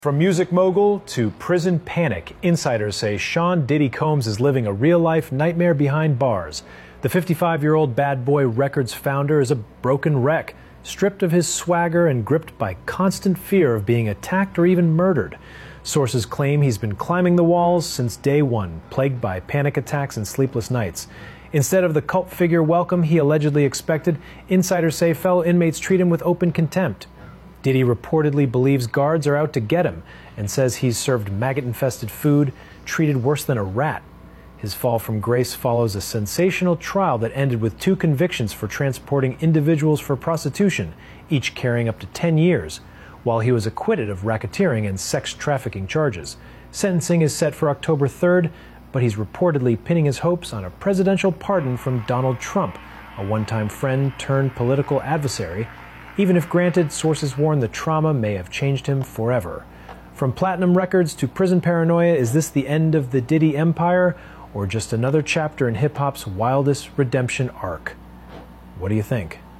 From music mogul to prison panic, insiders say Sean Diddy Combs is living a real-life nightmare behind bars. The 55-year-old Bad Boy Records founder is a broken wreck, stripped of his swagger and gripped by constant fear of being attacked or even murdered. Sources claim he's been climbing the walls since day one, plagued by panic attacks and sleepless nights. Instead of the cult figure welcome he allegedly expected, insiders say fellow inmates treat him with open contempt. Diddy reportedly believes guards are out to get him and says he's served maggot-infested food, treated worse than a rat. His fall from grace follows a sensational trial that ended with 2 convictions for transporting individuals for prostitution, each carrying up to 10 years, while he was acquitted of racketeering and sex trafficking charges. Sentencing is set for October 3rd, but he's reportedly pinning his hopes on a presidential pardon from Donald Trump, a one-time friend turned political adversary. Even if granted, sources warn the trauma may have changed him forever. From platinum records to prison paranoia, is this the end of the Diddy empire, or just another chapter in hip-hop's wildest redemption arc? What do you think?